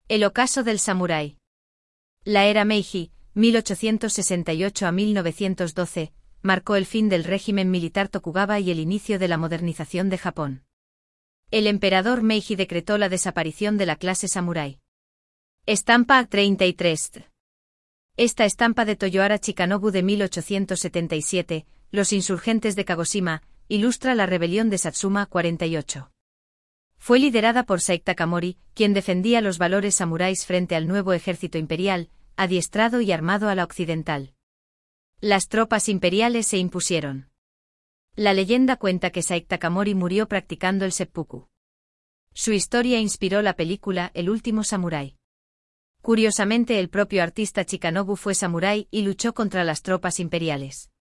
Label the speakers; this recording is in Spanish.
Speaker 1: El ocaso del samurái. La era Meiji, 1868 a 1912, marcó el fin del régimen militar Tokugawa y el inicio de la modernización de Japón. El emperador Meiji decretó la desaparición de la clase samurái. Estampa 33. Esta estampa de Toyohara Chikanobu de 1877, Los insurgentes de Kagoshima, ilustra la rebelión de Satsuma 48. Fue liderada por Saik Takamori, quien defendía los valores samuráis frente al nuevo ejército imperial, adiestrado y armado a la occidental. Las tropas imperiales se impusieron. La leyenda cuenta que Saik Takamori murió practicando el seppuku. Su historia inspiró la película El último samurái. Curiosamente, el propio artista Chikanobu fue samurái y luchó contra las tropas imperiales.